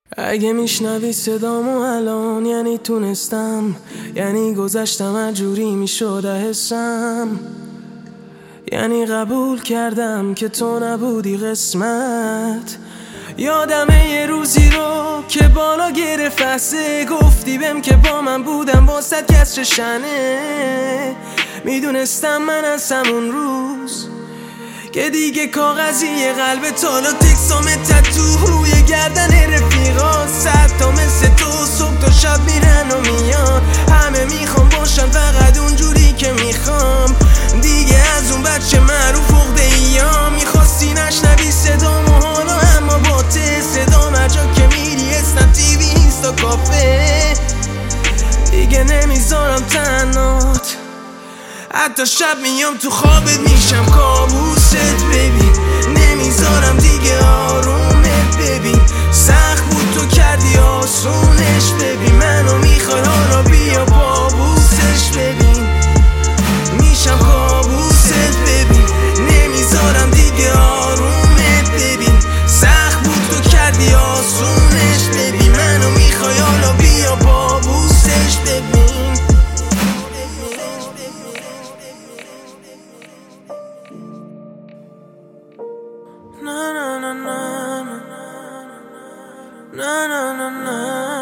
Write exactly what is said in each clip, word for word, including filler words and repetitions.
اگه میشنوی صدامو الان یعنی تونستم، یعنی گذشتم اجوری میشده حسم، یعنی قبول کردم که تو نبودی قسمت. یادمه یه روزی رو که بالا گرفت فسه، گفتی بهم که با من بودم واسه کسر شنه. میدونستم من از همون روز که دیگه کاغذی قلب تالا تکسام تتو روی گردن رفیقا، صد تا مثل تو صبح تا شب میرن و میان. همه میخوام باشن فقط اونجوری که میخوام، دیگه از اون بچه معروف عقده ایا. میخواستی نشنوی صدامو حالا اما با ته صدام هرجا که میری اسنپ تیوی اینستا کافه. دیگه نمیذارم تنهات، حتی شب میام تو خوابت میشم کابوست ببین. نمیذارم دیگه آرومت ببین، سخت بود تو کردی آسونش ببین. منو میخوای حالا بیا بابوسش ببین، میشم کابوست ببین. نمیذارم دیگه آرومت ببین، سخت بود تو کردی آسونش ببین. منو میخوای حالا بیا بابوسش ببین. Na na na na na na na na.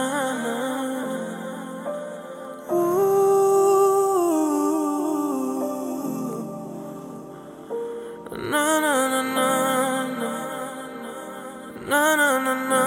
Na na na na na na na na.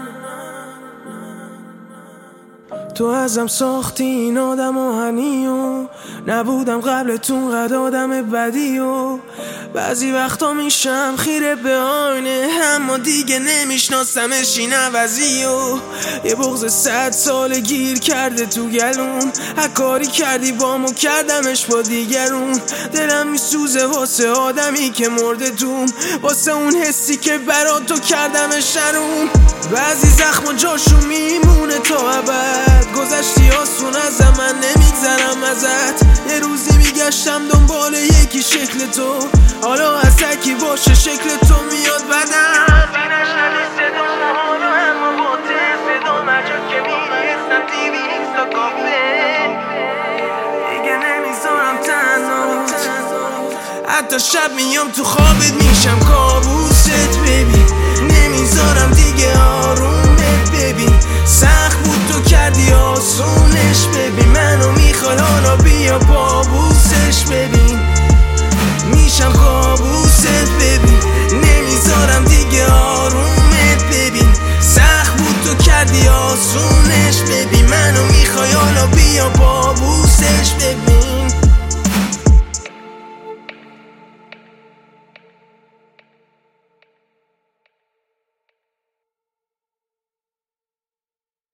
تو ازم ساختی این آدم آهنی و نبودم قبلتون قد آدم بدی و بعضی وقتا میشم خیره به آینه، اما دیگه نمیشناسمش این عوضی و یه بغض صد سال گیر کرده تو گلوم. هر کاری کردی بامو کردمش با دیگرون. دلم میسوزه واسه آدمی که مرده دوم، واسه اون حسی که برا تو کردمش شروم. بعضی زخم و جاشو میمونه تا ابد، گذشتی آسون از من نمیگذرم ازت. یه روزی میگشتم دنبال یکی شکل تو، حالا از تکی باشه شکل تو میاد بدم. نشنوی صدامو حالا اما با ته صدام هرجا که میری اسنپ تیوی اینستا کافه. دیگه نمیذارم تنهات، حتی شب میام تو خوابت میشم کابوست ببین. نمیذارم دیگه آرومت ببین، سخت بود تو کردی آسونش ببین. منو میخوای حالا بیا بابوسش ببین، میشم کابوست ببین. نمیذارم دیگه آرومت ببین، سخت بود تو کردی آسون